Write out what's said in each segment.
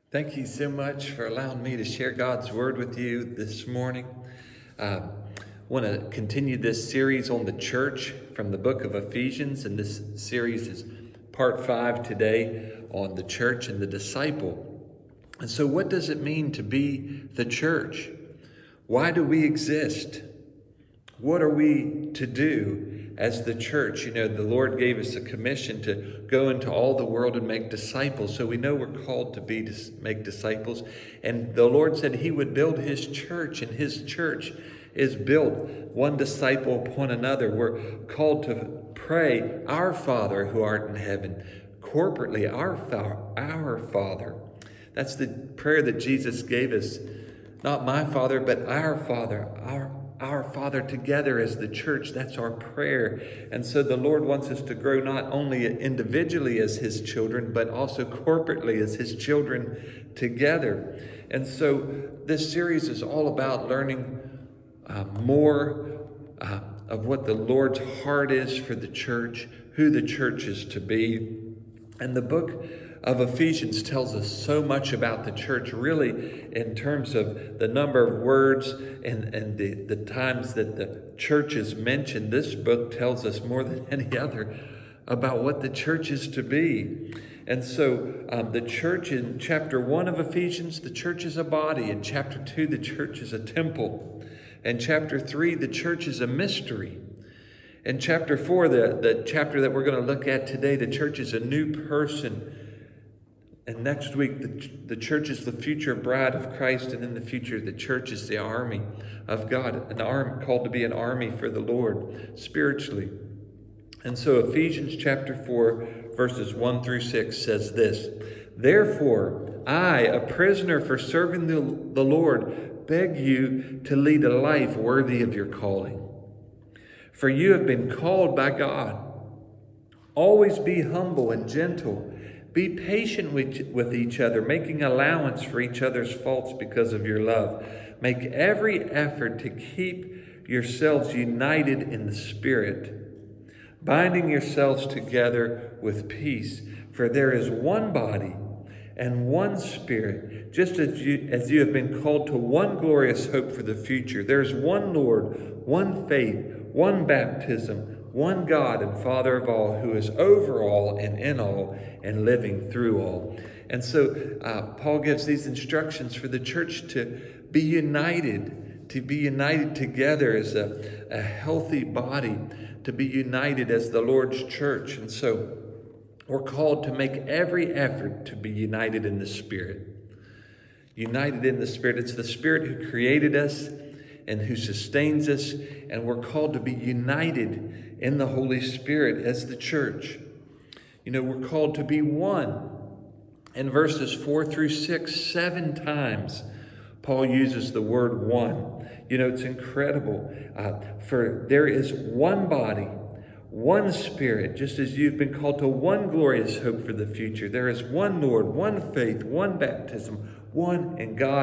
Thank you so much for allowing me to share God's Word with you this morning. I want to continue this series on the church from the book of Ephesians, and this series is part 5 today on the church and the disciple. And so what does it mean to be the church? Why do we exist? What are we to do as the church? You know, the Lord gave us a commission to go into all the world and make disciples. So we know we're called to make disciples. And the Lord said he would build his church, and his church is built one disciple upon another. We're called to pray, "Our Father who art in heaven," corporately, our Father. That's the prayer that Jesus gave us. Not my Father, but our Father, our Father together as the church. That's our prayer. And so the Lord wants us to grow not only individually as his children, but also corporately as his children together. And so this series is all about learning more of what the Lord's heart is for the church, who the church is to be. And the book of Ephesians tells us so much about the church, really, in terms of the number of words and the times that the church is mentioned. This book tells us more than any other about what the church is to be. And so the church in chapter 1 of Ephesians, the church is a body. In chapter 2, the church is a temple. In chapter 3, the church is a mystery. In chapter 4, the chapter that we're going to look at today, the church is a new person. And next week, the church is the future bride of Christ. And in the future, the church is the army of God, an army called to be an army for the Lord spiritually. And so Ephesians chapter 4, verses 1 through 6 says this: "Therefore, I, a prisoner for serving the Lord, beg you to lead a life worthy of your calling. For you have been called by God. Always be humble and gentle. Be patient with each other, making allowance for each other's faults because of your love. Make every effort to keep yourselves united in the Spirit, binding yourselves together with peace. For there is one body and one Spirit, just as you have been called to one glorious hope for the future. There is one Lord, one faith, one baptism, one God and Father of all, who is over all and in all and living through all." And so Paul gives these instructions for the church to be united together as a healthy body, to be united as the Lord's church. And so we're called to make every effort to be united in the Spirit. United in the Spirit. It's the Spirit who created us and who sustains us, and we're called to be united in the Holy Spirit as the church. You know, we're called to be one. In verses 4 through 6, 7 times, Paul uses the word one. You know, it's incredible. For there is one body, one Spirit, just as you've been called to one glorious hope for the future. There is one Lord, one faith, one baptism, one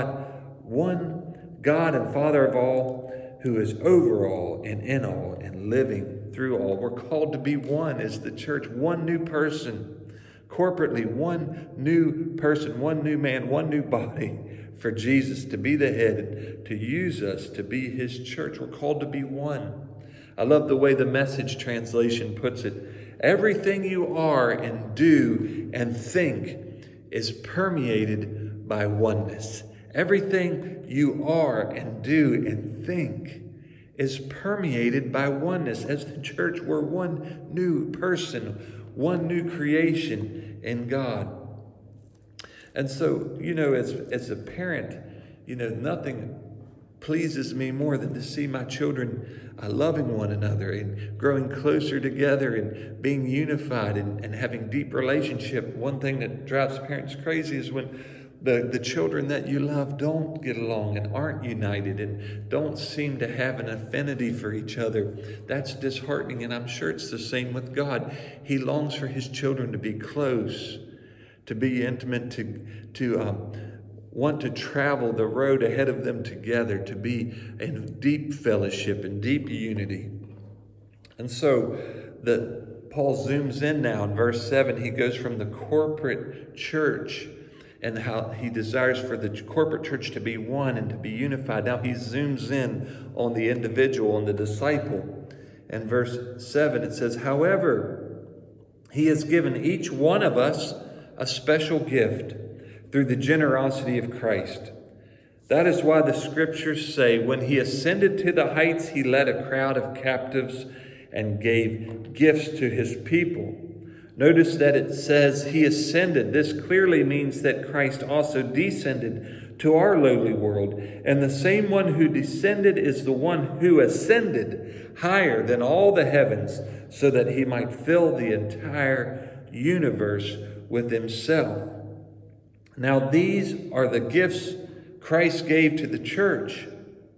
God and Father of all, who is over all and in all and living through all. We're called to be one as the church, one new person. Corporately, one new person, one new man, one new body for Jesus to be the head and to use us to be his church. We're called to be one. I love the way the Message translation puts it. Everything you are and do and think is permeated by oneness. Everything you are and do and think is permeated by oneness. As the church, we're one new person, one new creation in God. And so, you know, as a parent, you know, nothing pleases me more than to see my children loving one another and growing closer together and being unified and having deep relationship. One thing that drives parents crazy is when the children that you love don't get along and aren't united and don't seem to have an affinity for each other. That's disheartening, and I'm sure it's the same with God. He longs for his children to be close, to be intimate, to want to travel the road ahead of them together, to be in deep fellowship and deep unity. And so Paul zooms in now in verse 7. He goes from the corporate church and how he desires for the corporate church to be one and to be unified. Now he zooms in on the individual, on the disciple. In verse 7 it says, however, he has given each one of us a special gift through the generosity of Christ. That is why the scriptures say, when he ascended to the heights, he led a crowd of captives and gave gifts to his people. Notice that it says he ascended. This clearly means that Christ also descended to our lowly world. And the same one who descended is the one who ascended higher than all the heavens, so that he might fill the entire universe with himself. Now these are the gifts Christ gave to the church: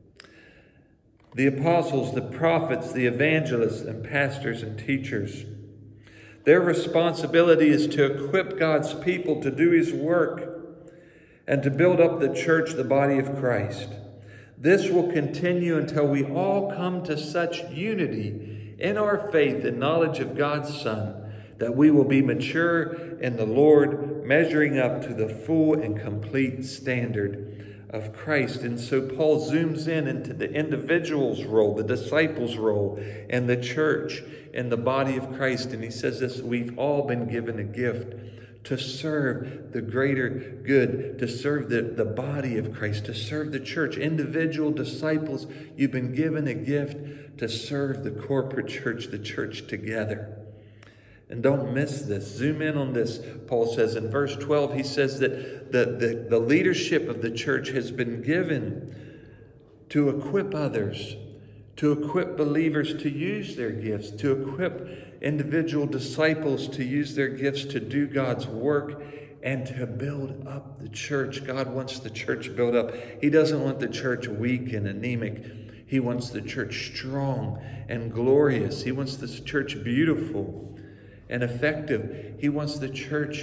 the apostles, the prophets, the evangelists, and pastors and teachers. Their responsibility is to equip God's people to do his work and to build up the church, the body of Christ. This will continue until we all come to such unity in our faith and knowledge of God's Son that we will be mature in the Lord, measuring up to the full and complete standard of Christ. And so Paul zooms in into the individual's role, the disciple's role, and the church and the body of Christ. And he says this: we've all been given a gift to serve the greater good, to serve the body of Christ, to serve the church. Individual disciples, you've been given a gift to serve the corporate church, the church together. And don't miss this. Zoom in on this. Paul says in verse 12, he says that the leadership of the church has been given to equip others, to equip believers to use their gifts, to equip individual disciples to use their gifts to do God's work and to build up the church. God wants the church built up. He doesn't want the church weak and anemic. He wants the church strong and glorious. He wants this church beautiful and effective. He wants the church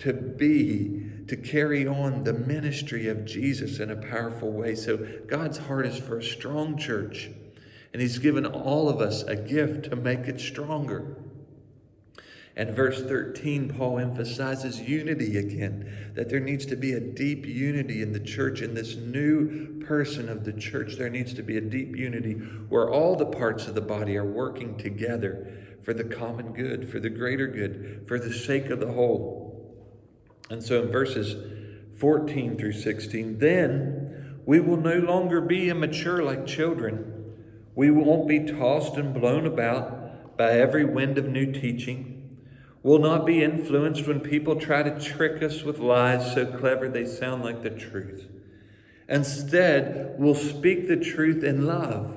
to carry on the ministry of Jesus in a powerful way. So God's heart is for a strong church, and he's given all of us a gift to make it stronger. And verse 13, Paul emphasizes unity again, that there needs to be a deep unity in the church. In this new person of the church, there needs to be a deep unity where all the parts of the body are working together for the common good, for the greater good, for the sake of the whole. And so in verses 14 through 16, then we will no longer be immature like children. We won't be tossed and blown about by every wind of new teaching. We'll not be influenced when people try to trick us with lies so clever they sound like the truth. Instead, we'll speak the truth in love,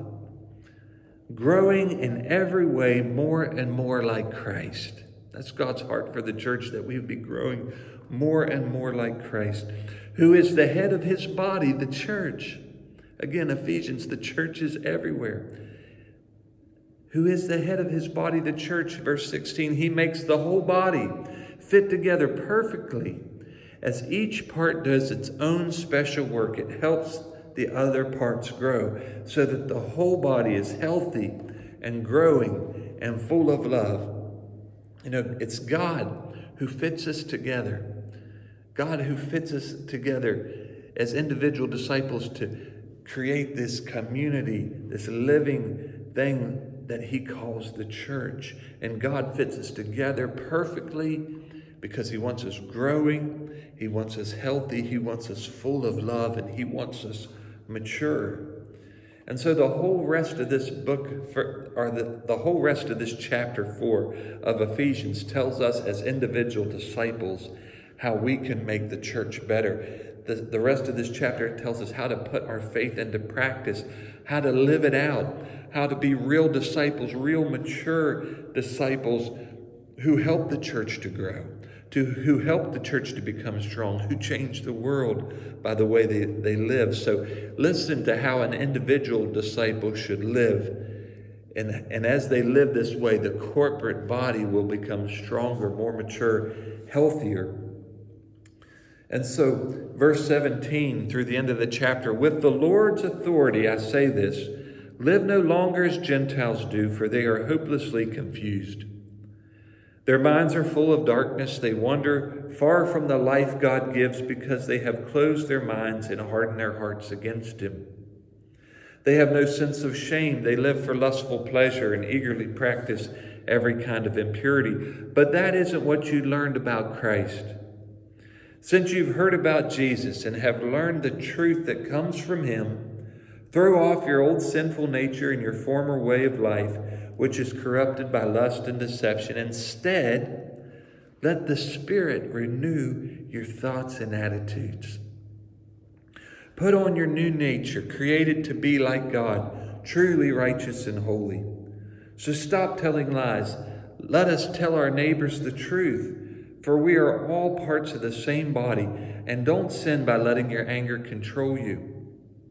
growing in every way more and more like Christ. That's God's heart for the church, that we would be growing more and more like Christ, who is the head of his body, the church. Again, Ephesians, the church is everywhere. Who is the head of his body, the church. Verse 16, he makes the whole body fit together perfectly. As each part does its own special work, it helps the other parts grow, so that the whole body is healthy and growing and full of love. You know, it's God who fits us together. God who fits us together as individual disciples to create this community, this living thing that he calls the church. And God fits us together perfectly because he wants us growing, he wants us healthy, he wants us full of love, and he wants us mature. And so the whole rest of this book, the whole rest of this chapter 4 of Ephesians tells us as individual disciples how we can make the church better. The rest of this chapter tells us how to put our faith into practice, how to live it out, how to be real disciples, real mature disciples who help the church to grow, who help the church to become strong, who change the world by the way they live. So listen to how an individual disciple should live. And as they live this way, the corporate body will become stronger, more mature, healthier. And so verse 17 through the end of the chapter, with the Lord's authority I say this, live no longer as Gentiles do, for they are hopelessly confused. Their minds are full of darkness. They wander far from the life God gives because they have closed their minds and hardened their hearts against Him. They have no sense of shame. They live for lustful pleasure and eagerly practice every kind of impurity. But that isn't what you learned about Christ. Since you've heard about Jesus and have learned the truth that comes from Him, throw off your old sinful nature and your former way of life, which is corrupted by lust and deception. Instead, let the Spirit renew your thoughts and attitudes. Put on your new nature, created to be like God, truly righteous and holy. So stop telling lies. Let us tell our neighbors the truth, for we are all parts of the same body. And don't sin by letting your anger control you.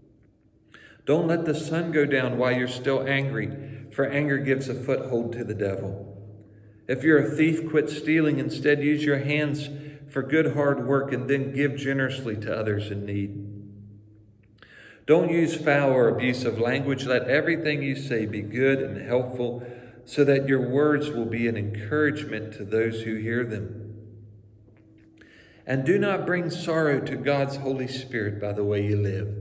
Don't let the sun go down while you're still angry, for anger gives a foothold to the devil. If you're a thief, quit stealing. Instead, use your hands for good hard work and then give generously to others in need. Don't use foul or abusive language. Let everything you say be good and helpful so that your words will be an encouragement to those who hear them. And do not bring sorrow to God's Holy Spirit by the way you live.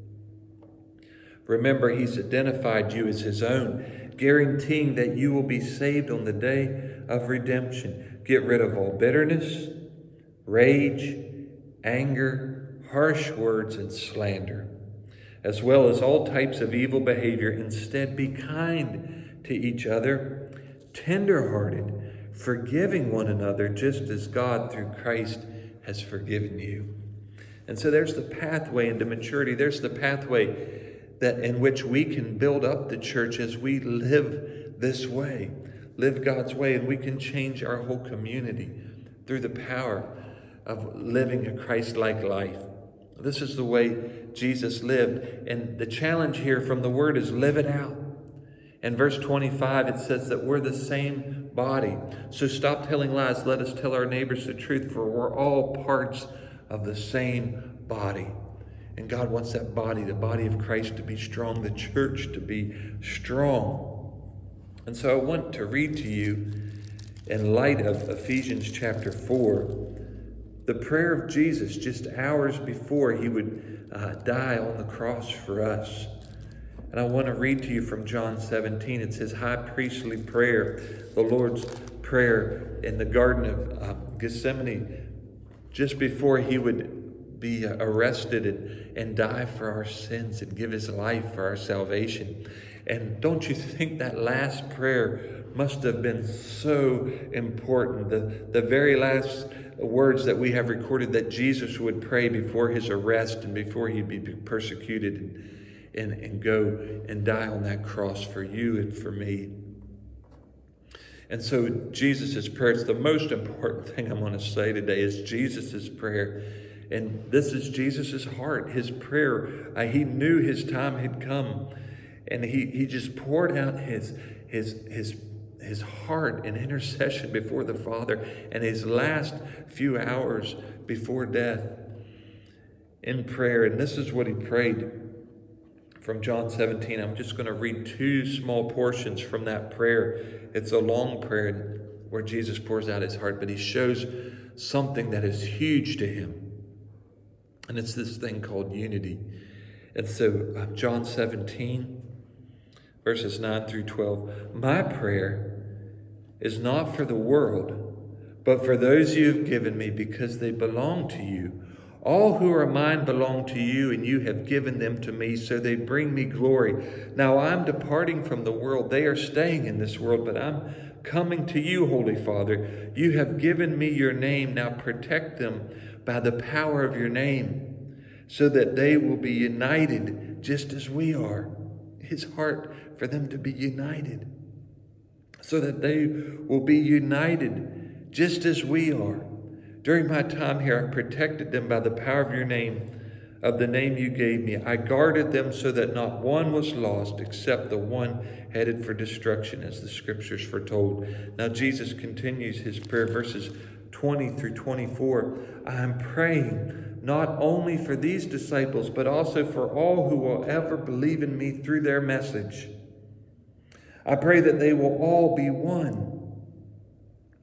Remember, He's identified you as His own, guaranteeing that you will be saved on the day of redemption. Get rid of all bitterness, rage, anger, harsh words, and slander, as well as all types of evil behavior. Instead, be kind to each other, tender-hearted, forgiving one another, just as God, through Christ, has forgiven you. And so there's the pathway into maturity. There's the pathway that in which we can build up the church as we live this way, live God's way, and we can change our whole community through the power of living a Christ-like life. This is the way Jesus lived. And the challenge here from the Word is live it out. In verse 25, it says that we're the same body. So stop telling lies. Let us tell our neighbors the truth, for we're all parts of the same body. And God wants that body, the body of Christ, to be strong, the church to be strong. And so I want to read to you, in light of Ephesians chapter 4, the prayer of Jesus just hours before He would die on the cross for us. And I want to read to you from John 17. It's His high priestly prayer, the Lord's Prayer in the Garden of Gethsemane, just before He would be arrested and die for our sins and give His life for our salvation. And don't you think that last prayer must have been so important? The very last words that we have recorded that Jesus would pray before His arrest and before He'd be persecuted and go and die on that cross for you and for me. And so Jesus' prayer, it's the most important thing I'm going to say today, is Jesus' prayer. And this is Jesus' heart, His prayer. He knew His time had come. And he just poured out his heart in intercession before the Father, and his last few hours before death in prayer. And this is what He prayed from John 17. I'm just going to read two small portions from that prayer. It's a long prayer where Jesus pours out His heart, but He shows something that is huge to Him. And it's this thing called unity. And so John 17, verses 9 through 12. My prayer is not for the world, but for those You have given Me, because they belong to You. All who are mine belong to You, and You have given them to Me, so they bring Me glory. Now I'm departing from the world. They are staying in this world, but I'm coming to You, Holy Father. You have given Me Your name. Now protect them by the power of Your name, so that they will be united just as we are. His heart for them to be united, so that they will be united just as we are. During my time here, I protected them by the power of Your name, of the name You gave Me. I guarded them so that not one was lost except the one headed for destruction, as the Scriptures foretold. Now Jesus continues His prayer, verses 20 through 24. I am praying not only for these disciples, but also for all who will ever believe in Me through their message. I pray that they will all be one,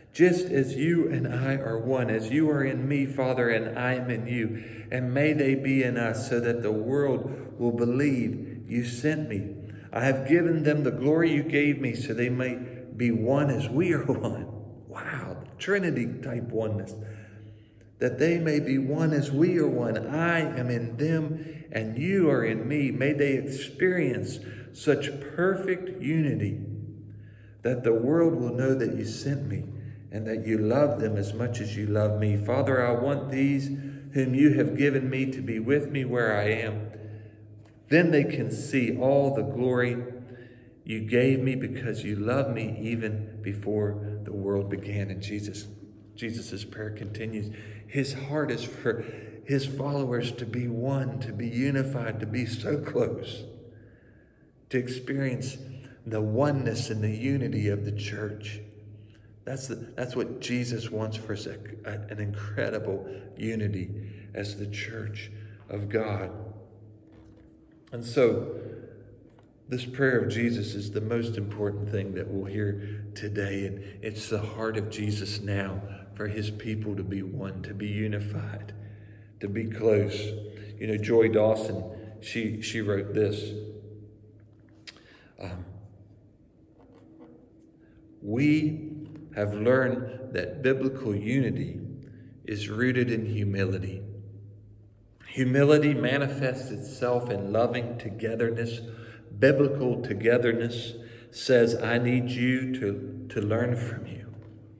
just as you and I are one, as you are in me, Father, and I am in you. And may they be in us, so that the world will believe you sent me. I have given them the glory you gave me, so they may be one as we are one. Wow, Trinity type oneness. That they may be one as we are one. I am in them and you are in me. May they experience such perfect unity that the world will know that you sent me and that you love them as much as you love me. Father, I want these whom you have given me to be with me where I am. Then they can see all the glory you gave me because you loved me even before the world began. And Jesus' prayer continues. His heart is for his followers to be one, to be unified, to be so close, to experience the oneness and the unity of the church. That's what Jesus wants for us, an incredible unity as the church of God. And so this prayer of Jesus is the most important thing that we'll hear today. And it's the heart of Jesus now for his people to be one, to be unified, to be close. You know, Joy Dawson, she wrote this. We have learned that biblical unity is rooted in humility. Humility manifests itself in loving togetherness. Biblical togetherness says, I need you to learn from you.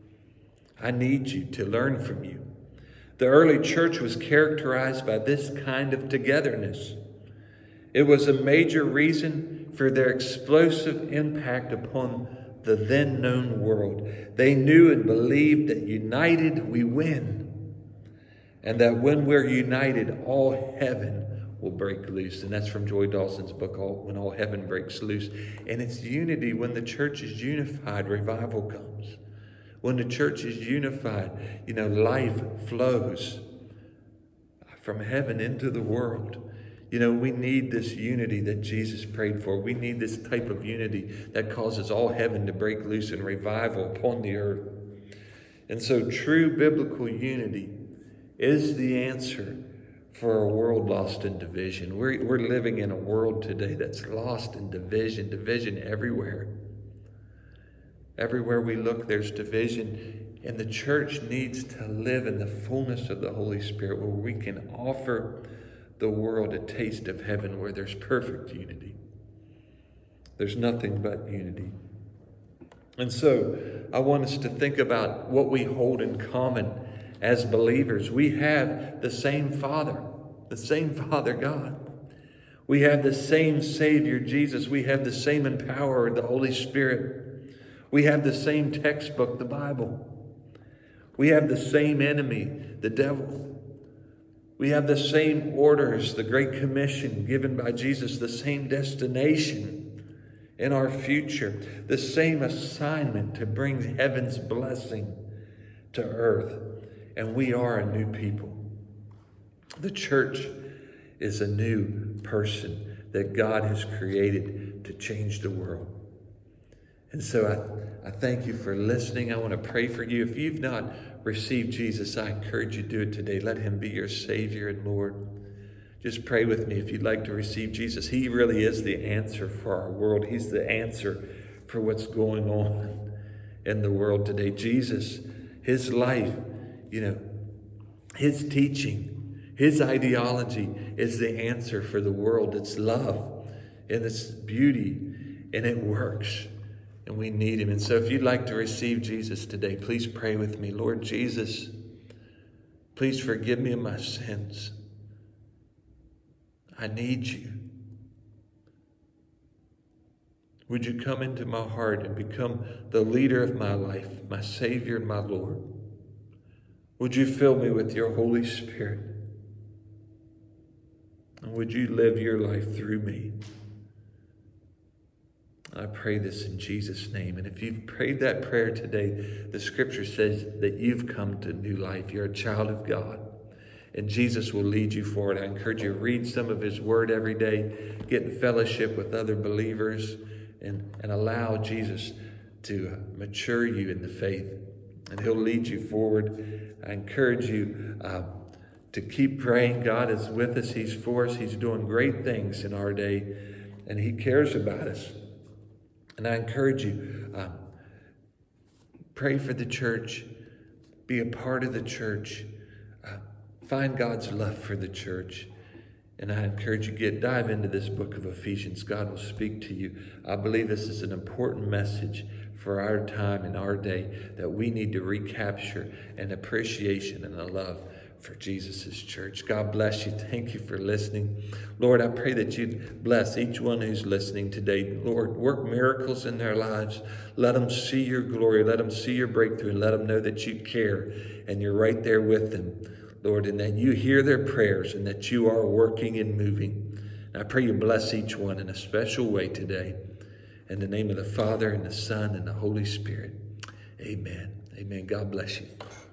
I need you to learn from you. The early church was characterized by this kind of togetherness. It was a major reason for their explosive impact upon the then known world. They knew and believed that united we win, and that when we're united, all heaven will break loose. And that's from Joy Dawson's book, When All Heaven Breaks Loose. And it's unity. When the church is unified, revival comes. When the church is unified, life flows from heaven into the world. We need this unity that Jesus prayed for. We need this type of unity that causes all heaven to break loose in revival upon the earth. And so true biblical unity is the answer for a world lost in division. We're living in a world today that's lost in division everywhere. Everywhere we look, there's division. And the church needs to live in the fullness of the Holy Spirit, where we can offer the world a taste of heaven, where there's perfect unity. There's nothing but unity. And so I want us to think about what we hold in common as believers. We have the same Father God. We have the same Savior, Jesus. We have the same empowerer, the Holy Spirit. We have the same textbook, the Bible. We have the same enemy, the devil. We have the same orders, the Great Commission given by Jesus, the same destination in our future, the same assignment to bring heaven's blessing to earth. And we are a new people. The church is a new person that God has created to change the world. And so I thank you for listening. I want to pray for you. If you've not received Jesus, I encourage you to do it today. Let him be your Savior and Lord. Just pray with me if you'd like to receive Jesus. He really is the answer for our world. He's the answer for what's going on in the world today. Jesus, his life, his teaching, his ideology is the answer for the world. It's love and it's beauty and it works. And we need him. And so if you'd like to receive Jesus today, please pray with me. Lord Jesus, please forgive me of my sins. I need you. Would you come into my heart and become the leader of my life, my Savior and my Lord? Would you fill me with your Holy Spirit? And would you live your life through me? I pray this in Jesus' name. And if you've prayed that prayer today, the scripture says that you've come to new life. You're a child of God. And Jesus will lead you forward. I encourage you to read some of his word every day. Get in fellowship with other believers. And allow Jesus to mature you in the faith and He'll lead you forward. I encourage you to keep praying. God is with us. He's for us. He's doing great things in our day, and He cares about us. And I encourage you, pray for the church. Be a part of the church. Find God's love for the church. And I encourage you, dive into this book of Ephesians. God will speak to you. I believe this is an important message for our time and our day, that we need to recapture an appreciation and a love for Jesus' church. God bless you. Thank you for listening. Lord, I pray that you'd bless each one who's listening today. Lord, work miracles in their lives. Let them see your glory. Let them see your breakthrough, and let them know that you care and you're right there with them, Lord, and that you hear their prayers and that you are working and moving. And I pray you bless each one in a special way today. In the name of the Father, and the Son, and the Holy Spirit. Amen. Amen. God bless you.